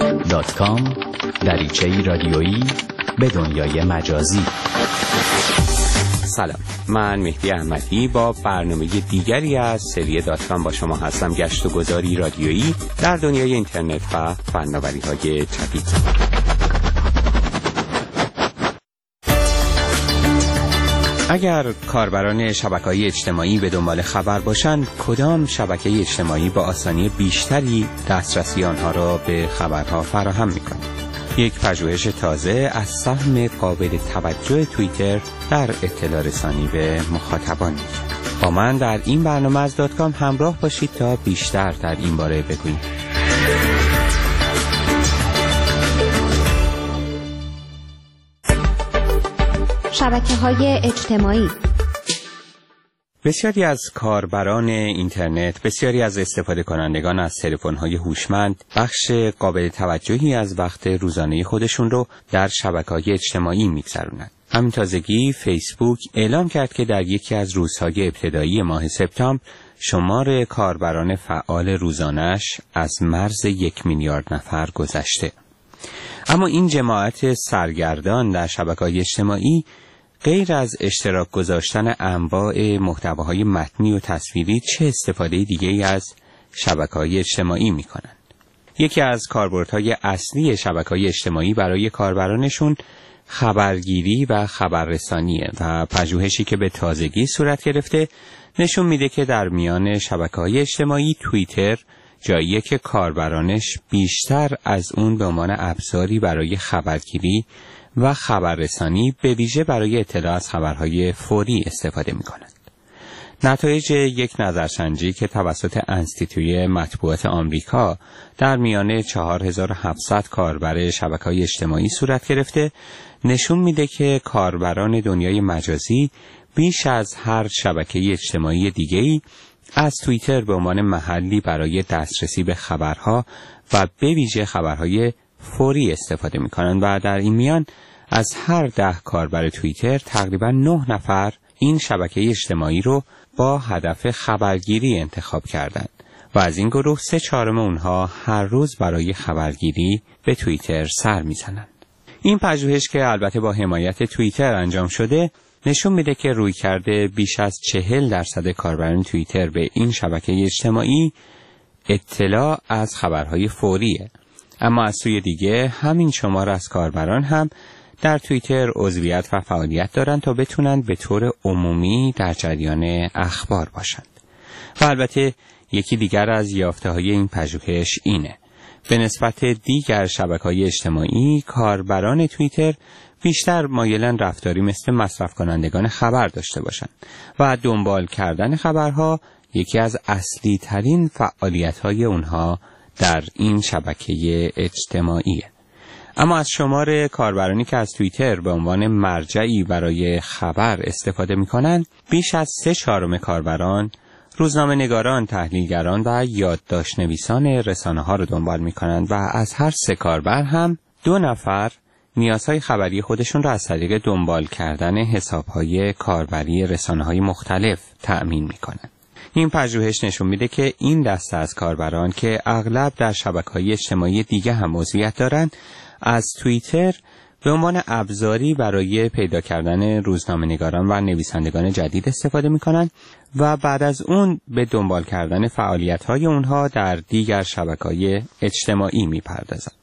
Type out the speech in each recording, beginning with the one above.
facebook.com دریچه‌ای رادیویی به دنیای مجازی. سلام، من مهدی احمدی با برنامه دیگری از سری .com با شما هستم. گشت و گذاری رادیویی در دنیای اینترنت و فناوری‌های جدید. اگر کاربران شبکه‌های اجتماعی به دنبال خبر باشند، کدام شبکه اجتماعی با آسانی بیشتری دسترسی آنها را به خبرها فراهم می‌کند؟ یک پژوهش تازه از سهم قابل توجه توییتر در اطلاع رسانی به مخاطبان می‌گوید. با من در این برنامه از .com همراه باشید تا بیشتر در این باره بگوییم. شبکه‌های اجتماعی. بسیاری از کاربران اینترنت، بسیاری از استفاده کنندگان از تلفن‌های هوشمند بخش قابل توجهی از وقت روزانه خودشون رو در شبکه‌های اجتماعی می‌گذرونند. همین تازگی فیسبوک اعلام کرد که در یکی از روزهای ابتدایی ماه سپتامبر شمار کاربران فعال روزانه‌اش از مرز 1 میلیارد نفر گذشته. اما این جماعت سرگردان در شبکه‌های اجتماعی غیر از اشتراک گذاشتن انواع محتواهای متنی و تصویری چه استفاده دیگه‌ای از شبکه‌های اجتماعی می‌کنند؟ یکی از کاربردهای اصلی شبکه‌های اجتماعی برای کاربرانشون خبرگیری و خبررسانیه و پژوهشی که به تازگی صورت گرفته نشون میده که در میان شبکه‌های اجتماعی توییتر جاییه که کاربرانش بیشتر از اون به عنوان ابزاری برای خبرگیری و خبررسانی به ویژه برای اطلاع از خبرهای فوری استفاده می‌کنند. نتایج یک نظرسنجی که توسط انستیتوی مطبوعات آمریکا در میان 4700 کاربر شبکه‌های اجتماعی صورت گرفته نشون میده که کاربران دنیای مجازی بیش از هر شبکه اجتماعی دیگه‌ای از توییتر به عنوان محلی برای دسترسی به خبرها و به ویژه خبرهای فوری استفاده می‌کنند و در این میان از هر 10 کاربر توییتر تقریباً 9 نفر این شبکه اجتماعی رو با هدف خبرگیری انتخاب کردند و از این گروه 3/4 اونها هر روز برای خبرگیری به توییتر سر می‌زنند. این پژوهش که البته با حمایت توییتر انجام شده نشون میده که رویکرد بیش از 40% کاربران توییتر به این شبکه اجتماعی اطلاع از خبرهای فوریه. اما از سوی دیگه همین شمار از کاربران هم در توییتر عضویت و فعالیت دارند تا بتونند به طور عمومی در جریان اخبار باشند. و البته یکی دیگر از یافته‌های این پژوهش اینه: به نسبت دیگر شبکه‌های اجتماعی کاربران توییتر بیشتر مایلن رفتاری مثل مصرف کنندگان خبر داشته باشند و دنبال کردن خبرها یکی از اصلی ترین فعالیت‌های اونها در این شبکه اجتماعیه. اما از شمار کاربرانی که از توییتر به عنوان مرجعی برای خبر استفاده می‌کنند، بیش از 3/4 کاربران روزنامه‌نگاران، تحلیلگران و یادداشت‌نویسان رسانه‌ها رو دنبال می‌کنند و از هر 3 کاربر هم 2 نفر نیازهای خبری خودشون را از طریق دنبال کردن حساب‌های کاربری رسانه‌های مختلف تأمین می‌کنند. این پژوهش نشون میده که این دسته از کاربران که اغلب در شبکه‌های اجتماعی دیگه هم عضویت دارند، از توییتر به عنوان ابزاری برای پیدا کردن روزنامه‌نگاران و نویسندگان جدید استفاده می‌کنند و بعد از اون به دنبال کردن فعالیت‌های اونها در دیگر شبکه‌های اجتماعی می‌پردازند.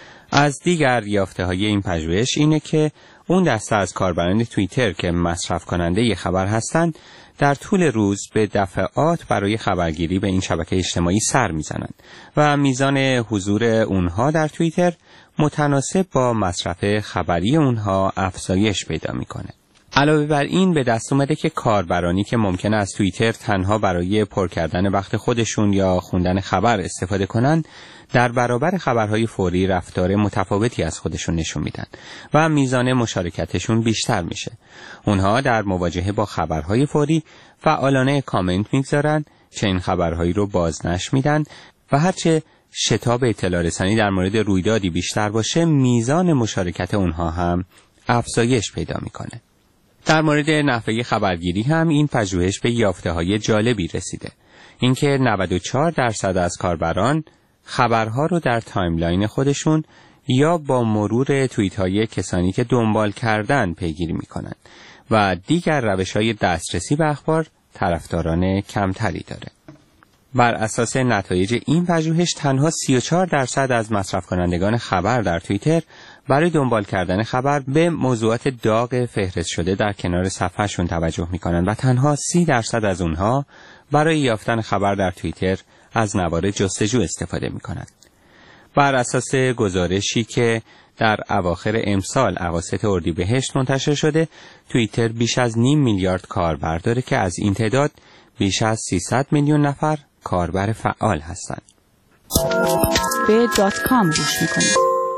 از دیگر یافته‌های این پژوهش اینه که اون دسته از کاربران توییتر که مصرف کننده خبر هستند در طول روز به دفعات برای خبرگیری به این شبکه اجتماعی سر میزنند و میزان حضور اونها در توییتر متناسب با مصرف خبری اونها افزایش پیدا میکنه. علاوه بر این به دست اومده که کاربرانی که ممکنه از توییتر تنها برای پر کردن وقت خودشون یا خوندن خبر استفاده کنن، در برابر خبرهای فوری رفتار متفاوتی از خودشون نشون میدن و میزان مشارکتشون بیشتر میشه. اونها در مواجهه با خبرهای فوری فعالانه کامنت میگذارن، چنین خبرهایی رو بازنشر میدن و هرچه شتاب اطلاع رسانی در مورد رویدادی بیشتر باشه، میزان مشارکت اونها هم افزایش پیدا میکنه. در مورد نحوه خبرگیری هم این پژوهش به یافته‌های جالبی رسیده. اینکه 94% از کاربران خبرها رو در تایملاین خودشون یا با مرور توییت‌های کسانی که دنبال کردن پیگیری می‌کنند و دیگر روش‌های دسترسی به اخبار طرفداران کمتری داره. بر اساس نتایج این پژوهش تنها 34% از مصرف کنندگان خبر در توییتر برای دنبال کردن خبر به موضوعات داغ فهرست شده در کنار صفحه‌شون توجه می‌کنند و تنها 30% از اونها برای یافتن خبر در توییتر از نوار جستجو استفاده می‌کنند. بر اساس گزارشی که در اواخر امسال اواسط اردیبهشت منتشر شده، توییتر بیش از 0.5 میلیارد کاربر داره که از این تعداد بیش از 300 میلیون نفر کاربر فعال هستند. به .com گوش میکنید.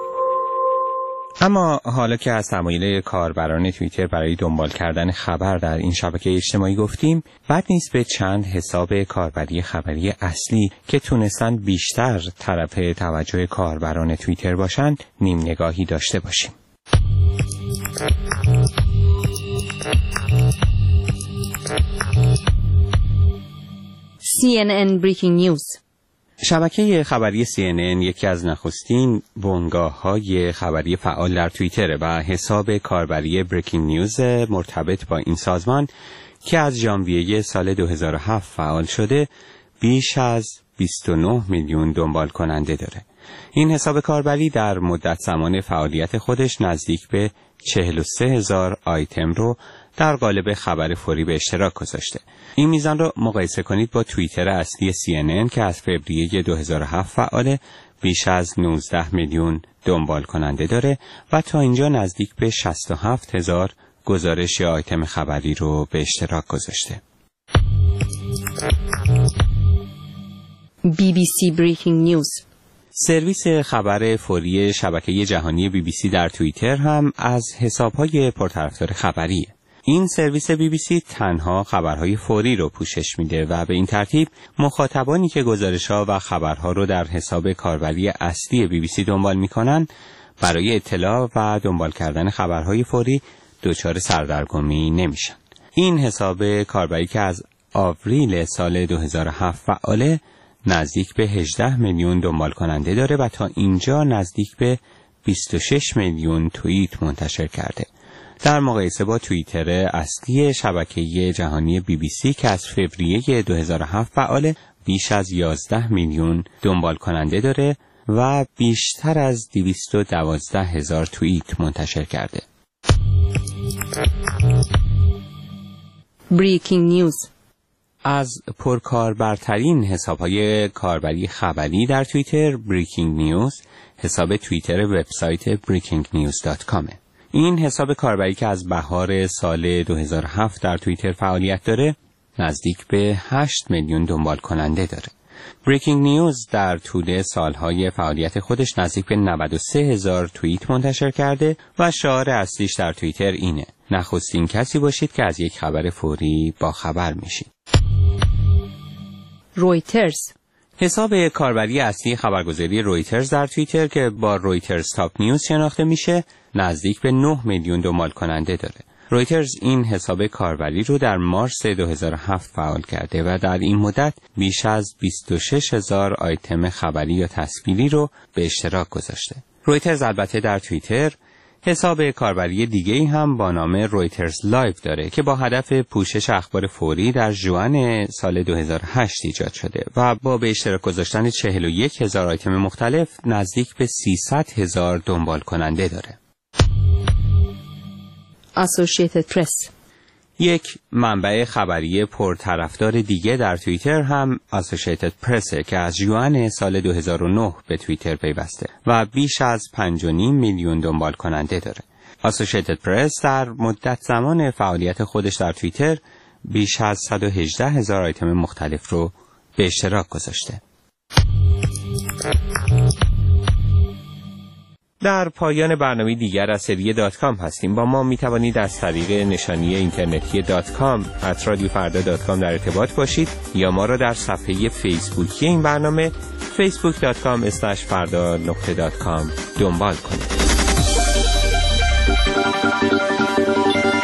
اما حالا که از تمایل کاربران توییتر برای دنبال کردن خبر در این شبکه اجتماعی گفتیم، بد نیست به چند حساب کاربری خبری اصلی که تونستن بیشتر طرف توجه کاربران توییتر باشند نیم نگاهی داشته باشیم. CNN Breaking News. شبکه خبری CNN یکی از نخستین بنگاه‌های خبری فعال در توییتر و حساب کاربری بریکینگ نیوز مرتبط با این سازمان که از ژانویه سال 2007 فعال شده بیش از 29 میلیون دنبال کننده داره. این حساب کاربری در مدت زمان فعالیت خودش نزدیک به 43,000 آیتم رو در قالب خبر فوری به اشتراک گذاشته. این میزان رو مقایسه کنید با توییتر اصلی CNN که از فوریه 2007 فعاله، بیش از 19 میلیون دنبال کننده داره و تا اینجا نزدیک به 67,000 گزارش یا آیتم خبری رو به اشتراک گذاشته. BBC Breaking News. سرویس خبر فوری شبکه جهانی BBC در توییتر هم از حساب‌های پرطرفدار خبریه. این سرویس BBC تنها خبرهای فوری رو پوشش میده و به این ترتیب مخاطبانی که گزارش‌ها و خبرها رو در حساب کاربری اصلی BBC دنبال میکنن برای اطلاع و دنبال کردن خبرهای فوری دچار سردرگمی نمیشن. این حساب کاربری که از آوریل سال 2007 فعاله نزدیک به 18 میلیون دنبال کننده داره و تا اینجا نزدیک به 26 میلیون توییت منتشر کرده. در مقایسه با توییتر اصلی شبکه جهانی BBC که از فوریه 2007 فعاله بیش از 11 میلیون دنبال کننده داره و بیشتر از 212,000 توییت منتشر کرده. Breaking News. از پرکاربرترین حساب‌های کاربری خبری در توییتر بریکینگ نیوز حساب توییتر وبسایت breakingnews.com. این حساب کاربری که از بهار سال 2007 در توییتر فعالیت داره نزدیک به 8 میلیون دنبال کننده داره. بریکینگ نیوز در طول سالهای فعالیت خودش نزدیک به 93,000 توییت منتشر کرده و شعار اصلیش در توییتر اینه: نخستین کسی باشید که از یک خبر فوری با خبر میشید. رویترز. حساب کاربری اصلی خبرگزاری رویترز در توییتر که با رویترز تاپ نیوز شناخته میشه نزدیک به 9 میلیون دنبال کننده داره. رویترز این حساب کاربری رو در مارس 2007 فعال کرده و در این مدت بیش از 26,000 آیتم خبری یا تصویری رو به اشتراک گذاشته. رویترز البته در توییتر حساب کاربری دیگه‌ای هم با نام رویترز لایو داره که با هدف پوشش اخبار فوری در ژوئن سال 2008 ایجاد شده و با به اشتراک گذاشتن 41,000 آیتم مختلف نزدیک به 300,000 دنبال کننده داره. Associated Press. یک منبع خبری پرطرفدار دیگه در توییتر هم Associated Press که از ژوئن سال 2009 به توییتر پیوسته و بیش از 5.5 میلیون دنبال کننده داره. Associated Press در مدت زمان فعالیت خودش در توییتر بیش از 118,000 آیتم مختلف رو به اشتراک گذاشته. در پایان برنامه دیگر از سری .com هستیم. با ما می توانید از طریق نشانی اینترنتی .com @radiofarda.com در ارتباط باشید یا ما را در صفحه فیسبوکی این برنامه facebook.com/farda.com دنبال کنید.